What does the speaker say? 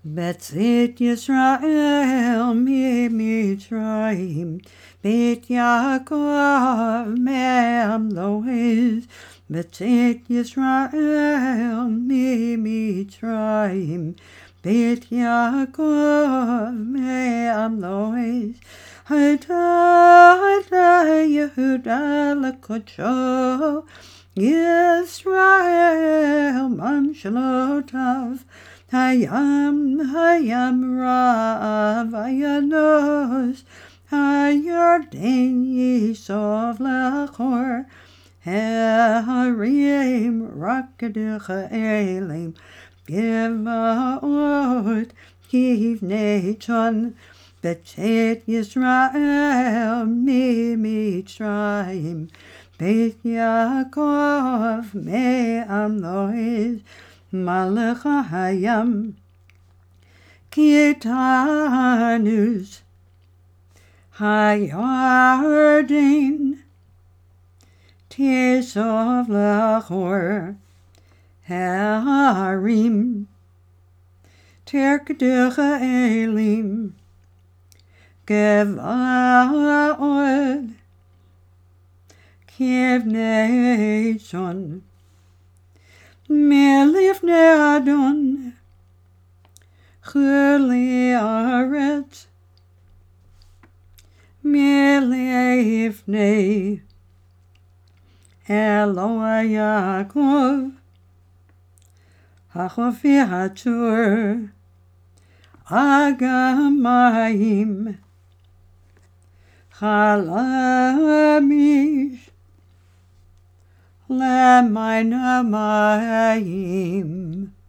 Betzit Yisrael Mitzrayim, Beit Yaakov me'am lo'ez. Betzit Yisrael Mitzrayim, Beit Yaakov me'am lo'ez. Hayta Yehuda l'kodsho, Yisrael mamshalotav. Hayam Rav Ayanos, Hayarden Yisov Lachor, Harim Rakadecha Elim, Givaot Kivnei Chon, Betzet Yisrael Mitzrayim, Beit Yaakov me'am lo'ez. Malach Hayam Kitanus Hayardin Tisov Lachor Harim Terkeducha Elim Gevaod Kivnei Son Melifne Adon Chuli Aretz Melifne Eloi Yaakov Hachofi Hatur Agamayim Chalamish Lemainamayim